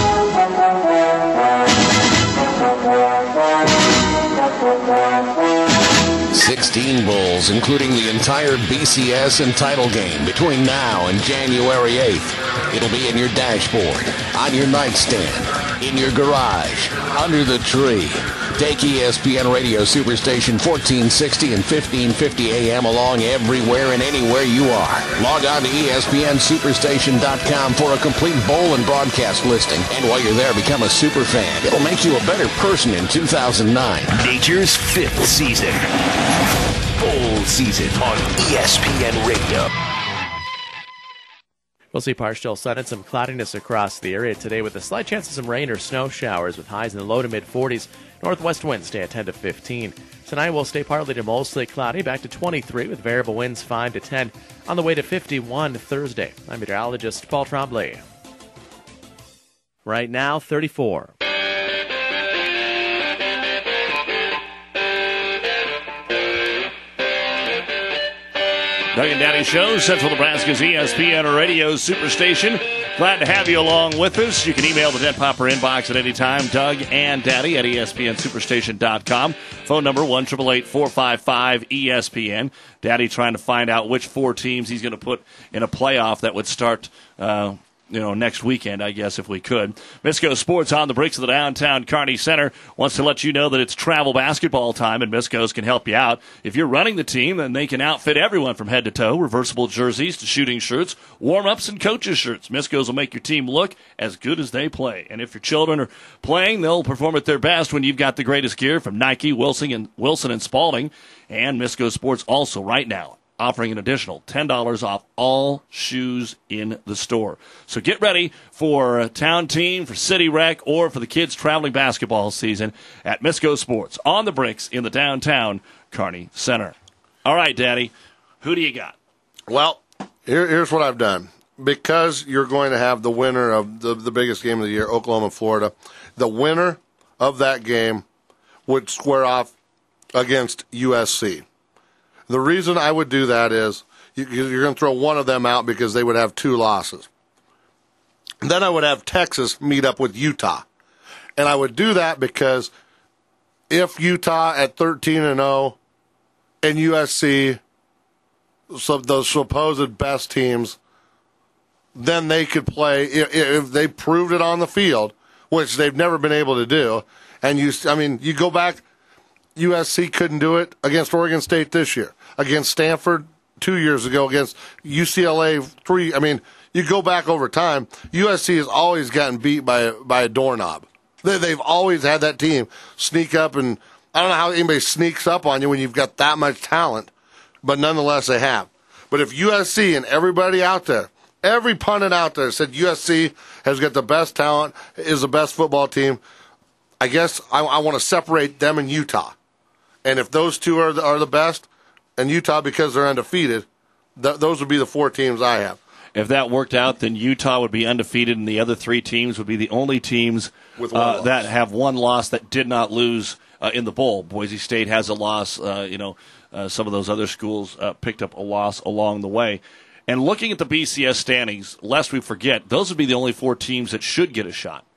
sixteen bowls, including the entire B C S and title game between now and January eighth. It'll be in your dashboard, on your nightstand, in your garage, under the tree. Take E S P N Radio Superstation fourteen sixty and fifteen fifty A M along everywhere and anywhere you are. Log on to E S P N Superstation dot com for a complete bowl and broadcast listing. And while you're there, become a super fan. It'll make you a better person in two thousand nine.
Nature's fifth season. Bowl season on E S P N Radio.
We'll see partial sun and some cloudiness across the area today with a slight chance of some rain or snow showers with highs in the low to mid forties. Northwest winds stay at ten to fifteen. Tonight will stay partly to mostly cloudy, back to twenty-three with variable winds five to ten. On the way to fifty-one Thursday. I'm meteorologist Paul Trombley. Right now, thirty-four.
Doug and Daddy Show, Central Nebraska's E S P N Radio Superstation. Glad to have you along with us. You can email the Dead Popper inbox at any time, Doug and Daddy at E S P N Superstation dot com. Phone number one eight eight eight, four five five, E S P N. Daddy trying to find out which four teams he's going to put in a playoff that would start uh, you know, next weekend, I guess, if we could. Misco Sports on the bricks of the downtown Kearney Center wants to let you know that it's travel basketball time, and Misco's can help you out. If you're running the team, then they can outfit everyone from head to toe, reversible jerseys to shooting shirts, warm-ups, and coaches' shirts. Misco's will make your team look as good as they play. And if your children are playing, they'll perform at their best when you've got the greatest gear from Nike, Wilson, and Wilson and Spalding. And Misco Sports also right now offering an additional ten dollars off all shoes in the store. So get ready for a town team, for City Rec, or for the kids' traveling basketball season at Misco Sports on the bricks in the downtown Kearney Center. All right, Daddy, who do you got?
Well, here, here's what I've done. Because you're going to have the winner of the, the biggest game of the year, Oklahoma, Florida, the winner of that game would square off against U S C. The reason I would do that is you, you're going to throw one of them out because they would have two losses. Then I would have Texas meet up with Utah. And I would do that because if Utah at thirteen and oh and U S C, so those supposed best teams, then they could play, if, if they proved it on the field, which they've never been able to do. And you, I mean, you go back, U S C couldn't do it against Oregon State this year, against Stanford two years ago, against U C L A three. I mean, you go back over time, U S C has always gotten beat by, by a doorknob. They, they've always had that team sneak up, and I don't know how anybody sneaks up on you when you've got that much talent, but nonetheless they have. But if U S C and everybody out there, every pundit out there said U S C has got the best talent, is the best football team, I guess I, I want to separate them and Utah. And if those two are the, are the best, and Utah because they're undefeated, th- those would be the four teams I have.
If that worked out, then Utah would be undefeated, and the other three teams would be the only teams
With one
uh,
loss.
that have one loss that did not lose uh, in the bowl. Boise State has a loss. Uh, you know, uh, some of those other schools uh, picked up a loss along the way. And looking at the B C S standings, lest we forget, those would be the only four teams that should get a shot.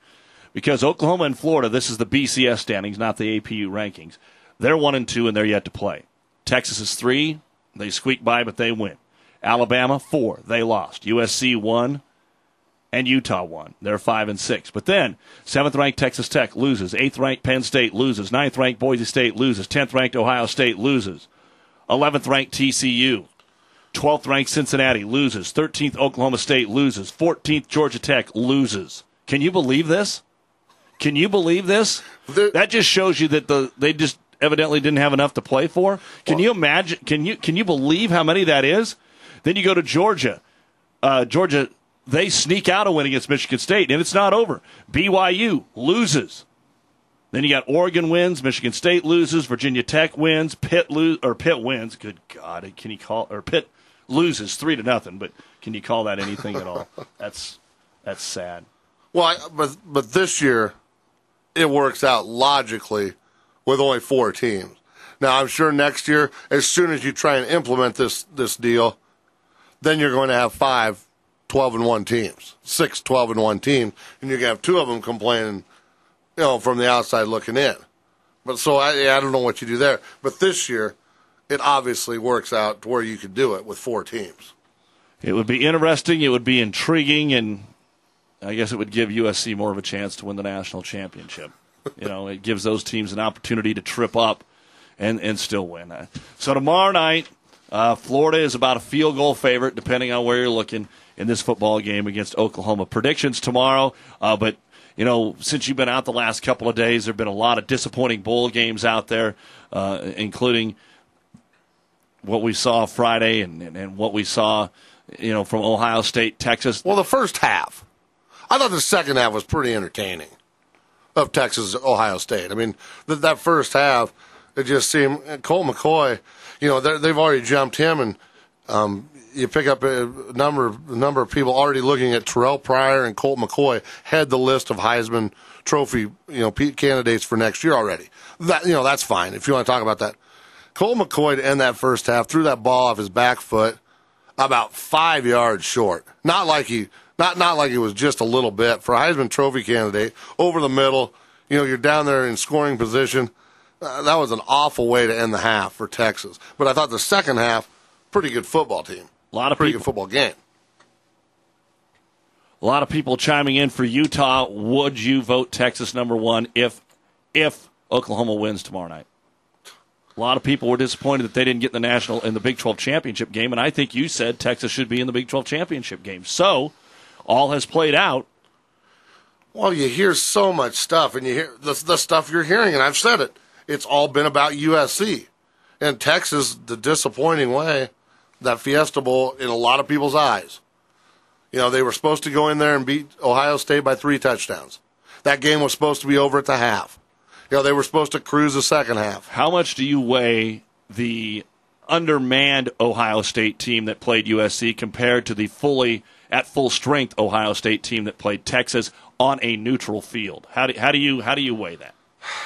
Because Oklahoma and Florida, this is the B C S standings, not the A P U rankings. They're one and two, and they're yet to play. Texas is three. They squeak by, but they win. Alabama, four. They lost. U S C, one. And Utah won. They're five and six. But then, seventh-ranked Texas Tech loses. eighth-ranked Penn State loses. ninth-ranked Boise State loses. tenth-ranked Ohio State loses. eleventh-ranked T C U. twelfth-ranked Cincinnati loses. thirteenth Oklahoma State loses. fourteenth Georgia Tech loses. Can you believe this? Can you believe this? That just shows you that the they just evidently didn't have enough to play for. Can you imagine? Can you can you believe how many that is? Then you go to Georgia. Uh, Georgia. They sneak out a win against Michigan State, and it's not over. B Y U loses. Then you got Oregon wins, Michigan State loses, Virginia Tech wins, Pitt lo- or Pitt wins. Good God, can you call or Pitt loses three to nothing? But can you call that anything at all? That's that's sad.
Well, I, but but this year, it works out logically with only four teams. Now I'm sure next year, as soon as you try and implement this this deal, then you're going to have five twelve and one teams, six twelve and one teams, and you're going to have two of them complaining, you know, from the outside looking in. But so I, I don't know what you do there. But this year, it obviously works out to where you could do it with four teams.
It would be interesting. It would be intriguing, and I guess it would give U S C more of a chance to win the national championship. You know, it gives those teams an opportunity to trip up and, and still win. So tomorrow night, uh, Florida is about a field goal favorite, depending on where you're looking, in this football game against Oklahoma. Predictions tomorrow, uh, but, you know, since you've been out the last couple of days, there have been a lot of disappointing bowl games out there, uh, including what we saw Friday and, and, and what we saw, you know, from Ohio State, Texas.
Well, the first half. I thought the second half was pretty entertaining of Texas, Ohio State. I mean, th- that first half, it just seemed, Colt McCoy, you know, they've already jumped him, and um, you pick up a number, a number of people already looking at Terrell Pryor and Colt McCoy had the list of Heisman Trophy, you know, candidates for next year already. That, you know, that's fine if you want to talk about that. Colt McCoy to end that first half threw that ball off his back foot about five yards short. Not like he, not not like it was just a little bit for a Heisman Trophy candidate over the middle. You know, you're down there in scoring position. Uh, that was an awful way to end the half for Texas. But I thought the second half, pretty good football team.
A lot of
pretty
people,
good football game.
A lot of people chiming in for Utah. Would you vote Texas number one if if Oklahoma wins tomorrow night? A lot of people were disappointed that they didn't get in the national in the Big twelve championship game, and I think you said Texas should be in the Big twelve championship game. So, all has played out.
Well, you hear so much stuff, and you hear the, the stuff you're hearing, and I've said it. It's all been about U S C. And Texas, the disappointing way, that Fiesta Bowl in a lot of people's eyes. You know, they were supposed to go in there and beat Ohio State by three touchdowns. That game was supposed to be over at the half. You know, they were supposed to cruise the second half.
How much do you weigh the undermanned Ohio State team that played U S C compared to the fully, at full strength Ohio State team that played Texas on a neutral field? How do, how do you how do you weigh that?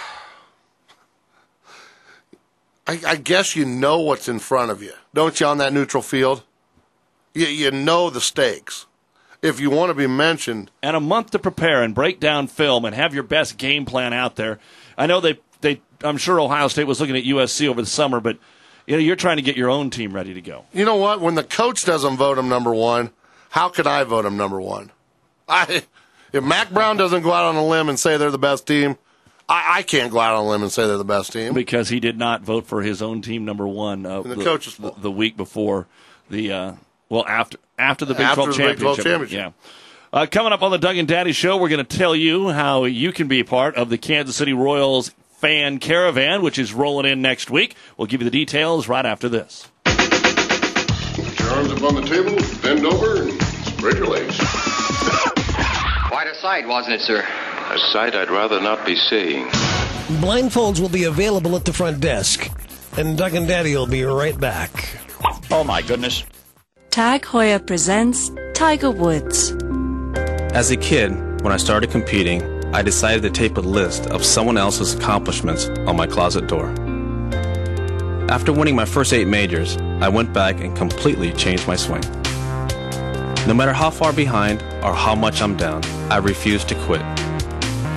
I, I guess you know what's in front of you, don't you, on that neutral field? You, you know the stakes. If you want to be mentioned.
And a month to prepare and break down film and have your best game plan out there. I know they, they I'm sure Ohio State was looking at U S C over the summer, but you know, you're trying to get your own team ready to go.
You know what? When the coach doesn't vote him number one, how could I vote him number one? I, if Mac Brown doesn't go out on a limb and say they're the best team, I, I can't go out on a limb and say they're the best team.
Because he did not vote for his own team number one uh,
the,
the,
coach's
the, the week before the uh, well after after the Big
after
twelve
the Big twelve
championship.
championship.
Yeah. Uh, coming up on the Doug and Daddy Show, we're going to tell you how you can be a part of the Kansas City Royals fan caravan, which is rolling in next week. We'll give you the details right after this.
Put your arms up on the table, bend over, and spread your legs.
Quite a sight, wasn't it, sir?
A sight I'd rather not be seeing.
Blindfolds will be available at the front desk, and Doug and Daddy will be right back.
Oh, my goodness.
Tag Heuer presents Tiger Woods.
As a kid, when I started competing, I decided to tape a list of someone else's accomplishments on my closet door. After winning my first eight majors, I went back and completely changed my swing. No matter how far behind or how much I'm down, I refuse to quit.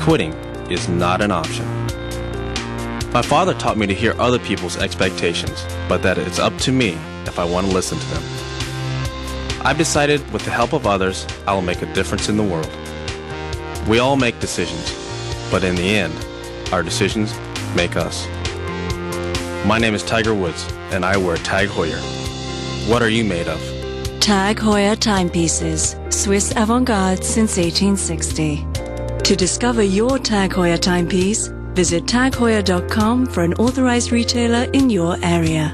quitting is not an option. My father taught me to hear other people's expectations, but that it's up to me if I want to listen to them. I've decided with the help of others, I will make a difference in the world. We all make decisions, but in the end, our decisions make us. My name is Tiger Woods, and I wear Tag Heuer. What are you made of?
Tag Heuer timepieces, Swiss avant-garde since eighteen sixty. To discover your Tag Heuer timepiece, visit tag heuer dot com for an authorized retailer in your area.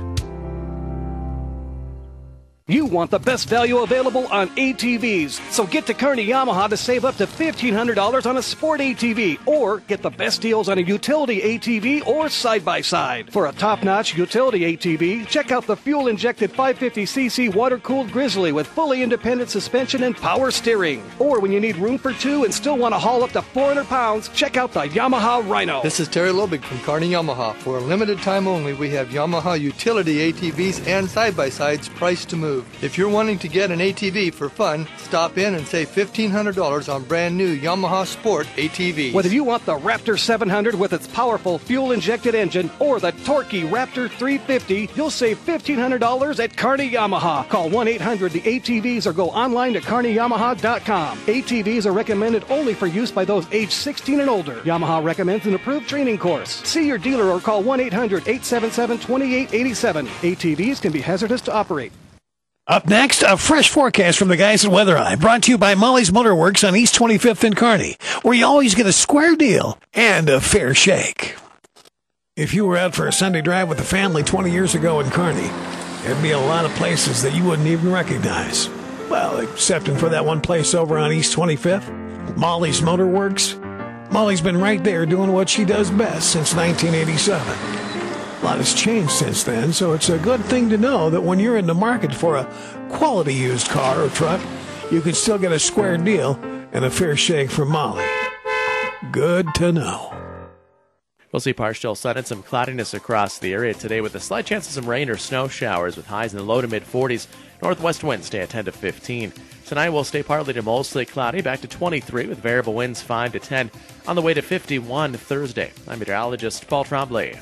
You want the best value available on A T Vs, so get to Kearney Yamaha to save up to fifteen hundred dollars on a sport A T V, or get the best deals on a utility A T V or side-by-side. For a top-notch utility A T V, check out the fuel-injected five fifty c c water-cooled Grizzly with fully independent suspension and power steering. Or when you need room for two and still want to haul up to four hundred pounds, check out the Yamaha Rhino.
This is Terry Lobig from Kearney Yamaha. For a limited time only, we have Yamaha utility A T Vs and side-by-sides priced to move. If you're wanting to get an A T V for fun, stop in and save fifteen hundred dollars on brand new Yamaha Sport A T Vs.
Whether you want the Raptor seven hundred with its powerful fuel-injected engine or the torquey Raptor three fifty, you'll save fifteen hundred dollars at Kearney Yamaha. Call one eight hundred the A T Vs or go online to kearney yamaha dot com. A T Vs are recommended only for use by those age sixteen and older. Yamaha recommends an approved training course. See your dealer or call one eight hundred eight seven seven two eight eight seven. A T Vs can be hazardous to operate.
Up next, a fresh forecast from the guys at Weather Eye, brought to you by Molly's Motorworks on East twenty-fifth in Kearney, where you always get a square deal and a fair shake. If you were out for a Sunday drive with the family twenty years ago in Kearney, there'd be a lot of places that you wouldn't even recognize. Well, excepting for that one place over on East twenty-fifth, Molly's Motorworks. Molly's been right there doing what she does best since nineteen eighty-seven. A lot has changed since then, so it's a good thing to know that when you're in the market for a quality used car or truck, you can still get a square deal and a fair shake from Molly. Good to know.
We'll see partial sun and some cloudiness across the area today with a slight chance of some rain or snow showers with highs in the low to mid forties. Northwest winds stay at ten to fifteen. Tonight we'll stay partly to mostly cloudy, back to twenty-three with variable winds five to ten. On the way to fifty-one Thursday. I'm meteorologist Paul Trombley.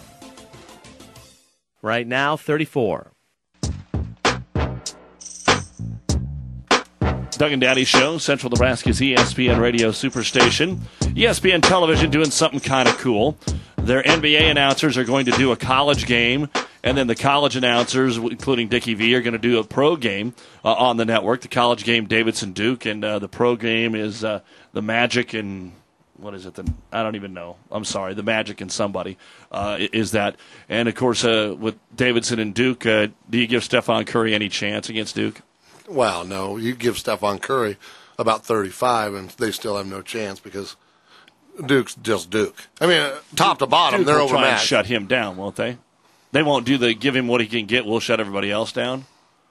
Right now, thirty-four.
Doug and Daddy Show, Central Nebraska's E S P N Radio Superstation. E S P N Television doing something kind of cool. Their N B A announcers are going to do a college game, and then the college announcers, including Dickie V, are going to do a pro game uh, on the network. The college game, Davidson Duke, and uh, the pro game is uh, the Magic and... What is it? The, I don't even know. I'm sorry. The Magic and somebody uh, is that. And, of course, uh, with Davidson and Duke, uh, do you give Stephon Curry any chance against Duke?
Well, no. You give Stephon Curry about thirty-five, and they still have no chance because Duke's just Duke. I mean, top to bottom,
Duke
they're
will try and
overmatched.
shut him down, won't they? They won't do the give him what he can get. We'll shut everybody else down.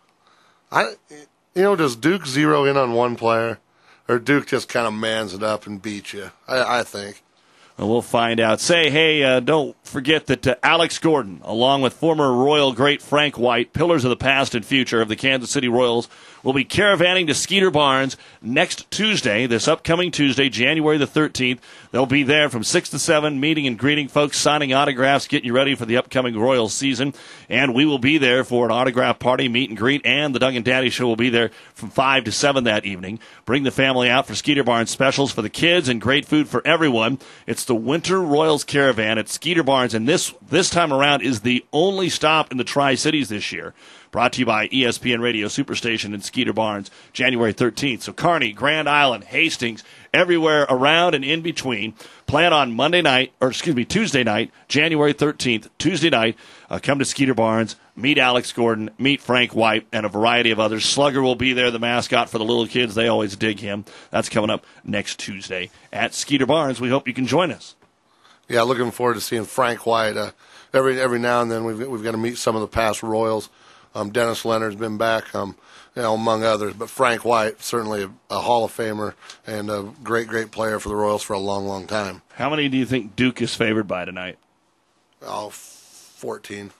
I, you know, does Duke zero in on one player? Or Duke just kind of mans it up and beats you, I, I think.
Well, we'll find out. Say, hey, uh, don't forget that uh, Alex Gordon, along with former Royal great Frank White, pillars of the past and future of the Kansas City Royals, will be caravanning to Skeeter Barnes next Tuesday, this upcoming Tuesday, January the thirteenth. They'll be there from six to seven, meeting and greeting folks, signing autographs, getting you ready for the upcoming Royals season. And we will be there for an autograph party, meet and greet, and the Doug and Daddy Show will be there from five to seven that evening. Bring the family out for Skeeter Barnes specials for the kids and great food for everyone. It's the Winter Royals Caravan at Skeeter Barnes, and this, this time around is the only stop in the Tri-Cities this year. Brought to you by E S P N Radio Superstation in Skeeter Barnes, January thirteenth. So Kearney, Grand Island, Hastings, everywhere around and in between. Plan on Monday night, or excuse me, Tuesday night, January thirteenth, Tuesday night. Uh, come to Skeeter Barnes, meet Alex Gordon, meet Frank White, and a variety of others. Slugger will be there, the mascot for the little kids. They always dig him. That's coming up next Tuesday at Skeeter Barnes. We hope you can join us.
Yeah, looking forward to seeing Frank White. Uh, every every now and then we've we've got to meet some of the past Royals. Um, Dennis Leonard's been back, um, you know, among others. But Frank White, certainly a, a Hall of Famer and a great, great player for the Royals for a long, long time.
How many do you think Duke is favored by tonight?
Oh, fourteen.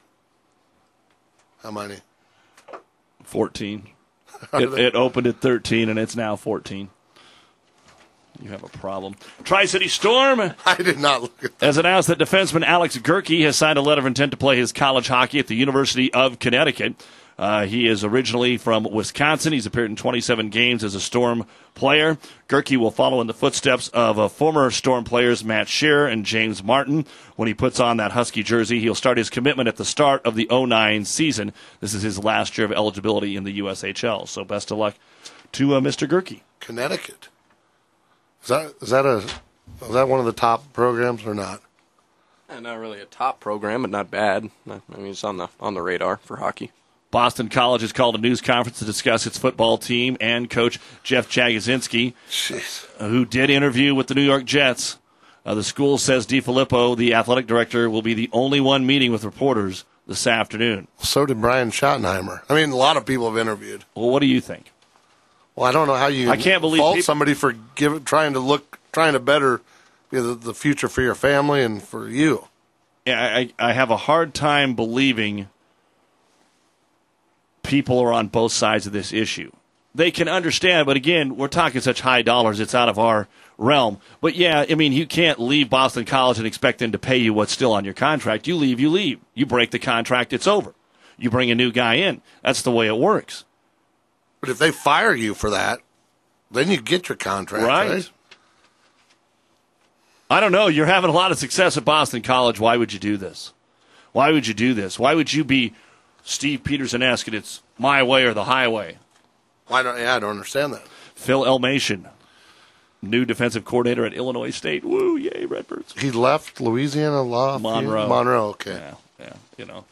How many?
fourteen. it, it opened at thirteen, and it's now fourteen. You have a problem. Tri-City Storm.
I did not look at that.
Has announced that defenseman Alex Gerke has signed a letter of intent to play his college hockey at the University of Connecticut. Uh, he is originally from Wisconsin. He's appeared in twenty-seven games as a Storm player. Gerke will follow in the footsteps of uh, former Storm players Matt Shearer and James Martin. When he puts on that Husky jersey, he'll start his commitment at the start of the oh nine season. This is his last year of eligibility in the U S H L. So best of luck to uh, Mister Gerke.
Connecticut. Is that is that a is that one of the top programs or not?
And not really a top program, but not bad. I mean, it's on the on the radar for hockey.
Boston College has called a news conference to discuss its football team and coach Jeff Jagodzinski, who did interview with the New York Jets. Uh, the school says DiFilippo, the athletic director, will be the only one meeting with reporters this afternoon.
So did Brian Schottenheimer. I mean, a lot of people have interviewed.
Well, what do you think?
Well, I don't know how you
I can't believe
fault
people-
somebody for give, trying to look, trying to better you know, the, the future for your family and for you.
Yeah, I, I have a hard time believing people are on both sides of this issue. They can understand, but again, we're talking such high dollars, it's out of our realm. But yeah, I mean, you can't leave Boston College and expect them to pay you what's still on your contract. You leave, you leave. You break the contract, it's over. You bring a new guy in. That's the way it works.
But if they fire you for that, then you get your contract, right? right?
I don't know. You're having a lot of success at Boston College. Why would you do this? Why would you do this? Why would you be Steve Peterson-esque and it's my way or the highway?
Why don't? Yeah, I don't understand that.
Phil Elmation, new defensive coordinator at Illinois State. Woo, yay, Redbirds.
He left Louisiana Law.
Monroe.
Monroe, okay.
Yeah, yeah, you know.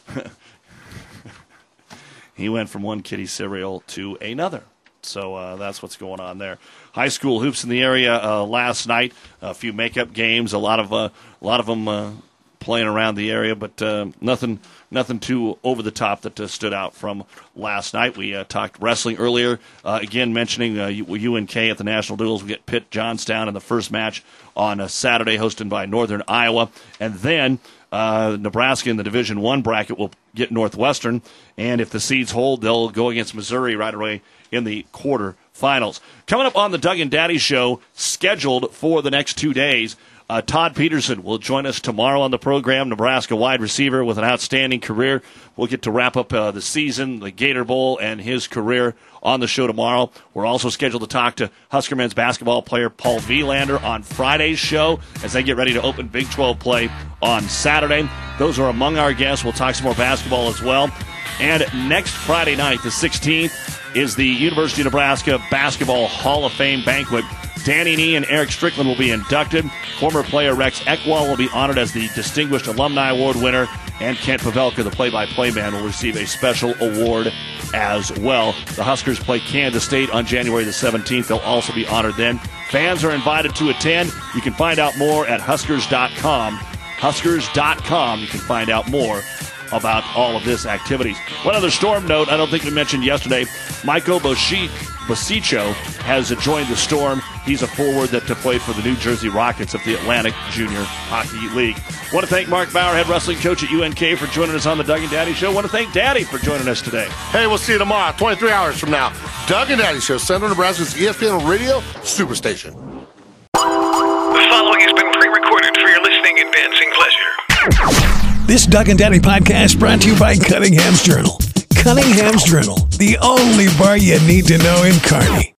He went from one kitty cereal to another. So uh, that's what's going on there. High school hoops in the area uh, last night. A few makeup games. A lot of uh, a lot of them uh, playing around the area, but uh, nothing nothing too over the top that uh, stood out from last night. We uh, talked wrestling earlier. Uh, again, mentioning uh, U N K at the National Duels. We get Pitt Johnstown in the first match on a Saturday, hosted by Northern Iowa, and then uh, Nebraska in the Division One bracket will get Northwestern, and if the seeds hold, they'll go against Missouri right away in the quarterfinals. Coming up on the Doug and Daddy Show, scheduled for the next two days, uh, Todd Peterson will join us tomorrow on the program, Nebraska wide receiver with an outstanding career. We'll get to wrap up uh, the season, the Gator Bowl, and his career on the show tomorrow. We're also scheduled to talk to Husker men's basketball player Paul Vielander on Friday's show as they get ready to open Big twelve play on Saturday. Those are among our guests. We'll talk some more basketball as well. And next Friday night, the sixteenth, is the University of Nebraska Basketball Hall of Fame banquet. Danny Nee and Eric Strickland will be inducted. Former player Rex Eckwall will be honored as the Distinguished Alumni Award winner. And Kent Pavelka, the play-by-play man, will receive a special award as well. The Huskers play Kansas State on January the seventeenth. They'll also be honored then. Fans are invited to attend. You can find out more at Huskers dot com. Huskers dot com. You can find out more about all of this activities. One other Storm note, I don't think we mentioned yesterday, Michael Bosicho has joined the Storm. He's a forward that played for the New Jersey Rockets of the Atlantic Junior Hockey League. Want to thank Mark Bauer, head wrestling coach at U N K, for joining us on the Doug and Daddy Show. Want to thank Daddy for joining us today.
Hey, we'll see you tomorrow, twenty-three hours from now. Doug and Daddy Show, Central Nebraska's E S P N Radio Superstation.
The following has been pre-recorded for your listening and dancing pleasure.
This Doug and Daddy podcast brought to you by Cunningham's Journal. Cunningham's Journal, the only bar you need to know in Kearney.